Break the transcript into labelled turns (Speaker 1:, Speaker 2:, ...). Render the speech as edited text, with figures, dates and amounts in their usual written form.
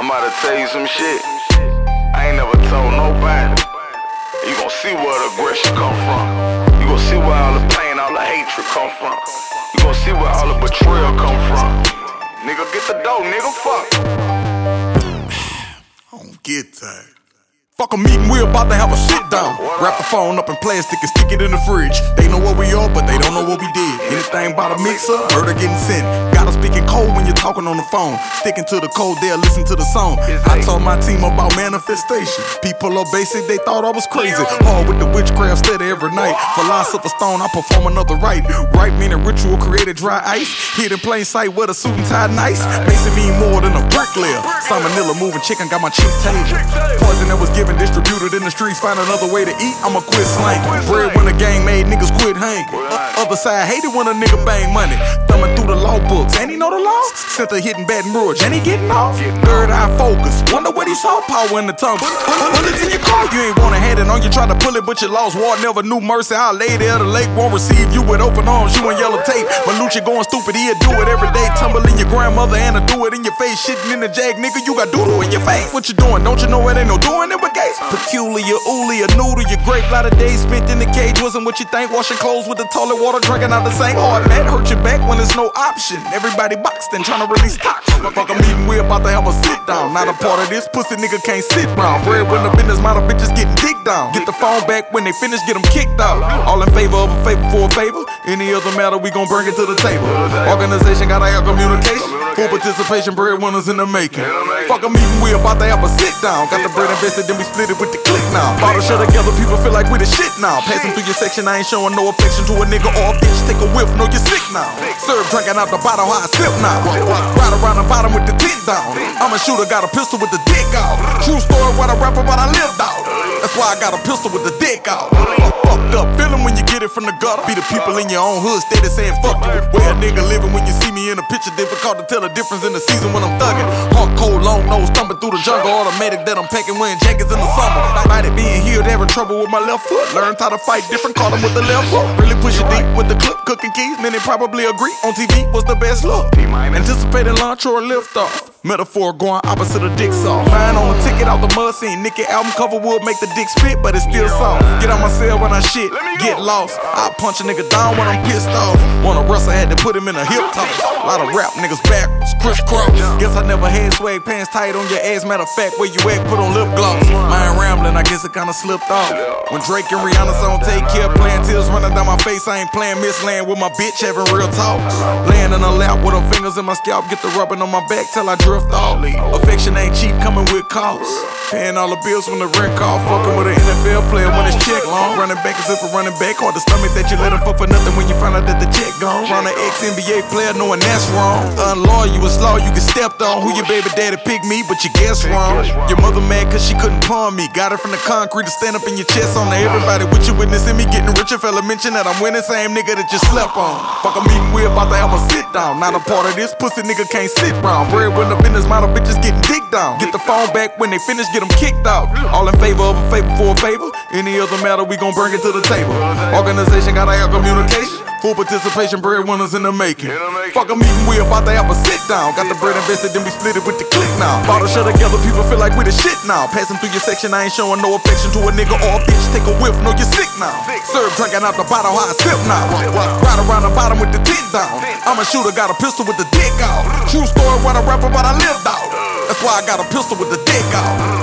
Speaker 1: I'm about to tell you some shit I ain't never told nobody. You gon' see where the aggression come from. You gon' see where all the pain, all the hatred come from. You gon' see where all the betrayal come from. Nigga, get the dough, nigga, fuck.
Speaker 2: I don't get that. Fuck a meeting, we about to have a sit down. Wrap the phone up in plastic and stick it in the fridge. They know what we are, but they don't know what we did. Anything about a mixer, murder getting sent. Gotta speaking cold when you're talking on the phone. Sticking to the code, they'll listen to the song. I told my team about manifestation. People are basic, they thought I was crazy. Hard with the witchcraft, steady every night. Philosopher stone, I perform another rite. Right meaning ritual created dry ice. Hid in plain sight with a suit and tie nice. Mason mean more than a bricklayer. Salmonella moving chicken, got my cheek table. Poison that was given distributed in the streets, find another way to eat, I'ma quit slang. Bread when the gang made niggas quit hang. Other side hated when a nigga bang money. Thumbing through the law books, ain't he know the laws? Center hitting Baton Rouge, ain't he getting off? Third eye focus, wonder what he saw, power in the tongue. Bullets in your car, you ain't wanna have it on you, try to pull it, but you lost. War never knew mercy, our lady of the lake won't receive you with open arms, you in yellow tape. Malucci going stupid, he'll do it every day. Tumble in your grandmother and do it in your face. Shitting in the jag, nigga, you got doodle in your face. What you doing? Don't you know it ain't no doing it with gays? Peculiar, ooly, a noodle, your grape. Lot of days spent in the cage, wasn't what you think. Washing clothes with the toilet water, drinking out the same hard man. Hurt your back when there's no option. Everybody boxed and trying to release toxin. Fuck a meeting, we about to have a sit down. Not a part of this, pussy nigga can't sit round. Bread when the business model bitches getting digged down. Get the phone back when they finish, get them kicked out. All in favor of a favor for a favor. Any other matter, we gon' bring it to the table. Organization gotta have communication. Full participation, breadwinners in the making. Fuck a meeting, we about to have a sit down. Got the bread invested, then we split it with the click now. Bottle shut together, people feel like we the shit now. Passing through your section, I ain't showing no affection to a nigga or a bitch. Take a whiff, know you're sick now. Serve drinking out the bottle, how I sip now. Ride around the bottom with the tit down. I'm a shooter, got a pistol with the dick out. True story, what I rap about, I lived out. That's why I got a pistol with the dick out. Fucked up feeling when you get it from the gutter. Be the people in your own hood steady saying fuck you. Where a nigga living when you see me in a picture. Difficult to tell the difference in the season when I'm thugging. Hard, cold, long nose, thumping through the jungle. Automatic that I'm packing, wearing jackets in the summer. Might it being healed, having trouble with my left foot. Learned how to fight different, call them with the left foot. Really push it deep with the clip, cooking keys. Many probably agree on TV was the best look. Anticipating launch or a lift off. Metaphor going opposite of dick soft. Flying on a ticket out the mud scene. Nicky album cover would make the dick spit, but it's still soft. Get on my cell when I shit, get lost. I punch a nigga down when I'm pissed off. Wanna wrestle, had to put him in a hip toss. Lot of rap niggas backwards, crisscross. Guess I never had swag pants tight on your ass. Matter of fact, where you at, put on lip gloss. Mine rambling, I guess it kinda slipped off. When Drake and Rihanna song take care, playing tears running down my face. I ain't playing Miss Land with my bitch, having real talks. Laying in her lap with her fingers in my scalp, get the rubbing on my back till I drift off. Affection ain't cheap, coming with costs. Paying all the bills when the rent call. Fucking with an NFL player when it's check long. Running back as if a running back. Hard to stomach that you let him fuck for nothing when you find out that the check gone. Round an ex-NBA player knowing that's wrong. Unloyal, you was law, you get stepped on. Who your baby daddy picked me, but you guess wrong. Your mother mad cause she couldn't pawn me. Got it from the concrete to stand up in your chest on everybody with you witnessing me getting richer. Fella mention that I'm winning, same nigga that you slept on. Fuck a meeting, we about to have a sit down. Not a part of this, pussy nigga can't sit round. Bread when the business model bitches getting digged down. Get the phone back when they finish, get them kicked out. All in favor of a favor for a favor. Any other matter, we gon' bring it to the table. Organization gotta have communication. Full participation, breadwinners in the making. Fuck a meeting, we about to have a sit down. Got the bread invested, then we split it with the click now. Bottle shut together, people feel like we the shit now. Passing through your section, I ain't showing no affection to a nigga or a bitch. Take a whiff, know you're sick now. Serve drinking out the bottle, how I sip now. Ride around the bottom with the tit down. I'm a shooter, got a pistol with the dick out. True story, what I rap about, I lived out. That's why I got a pistol with the dick out.